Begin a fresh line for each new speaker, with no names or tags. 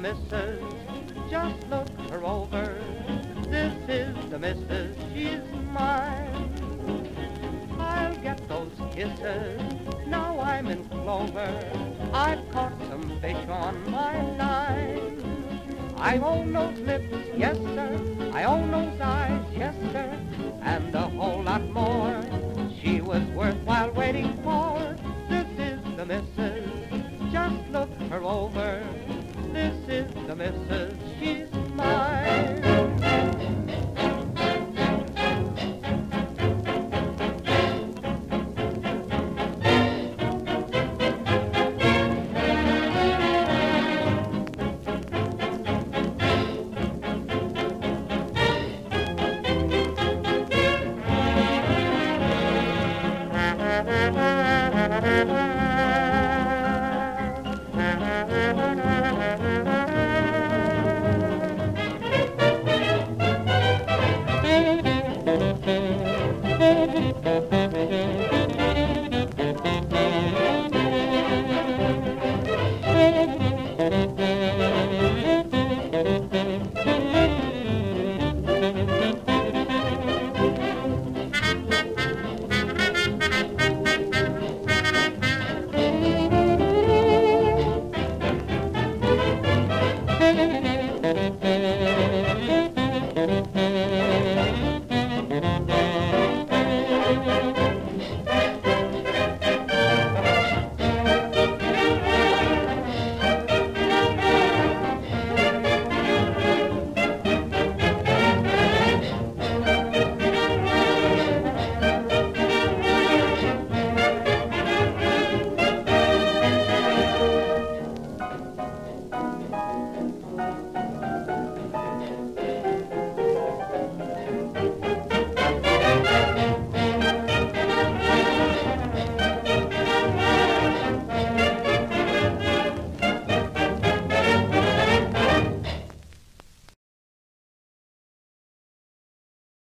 missus, just look her over. This is the missus, she's mine. I'll get those kisses, now I'm in clover. I've caught some fish on my line. I own those lips, yes sir, I own those eyes, yes sir, and a whole lot more. She was worthwhile waiting for. This is the missus, just look her over. This is the missus, she's mine.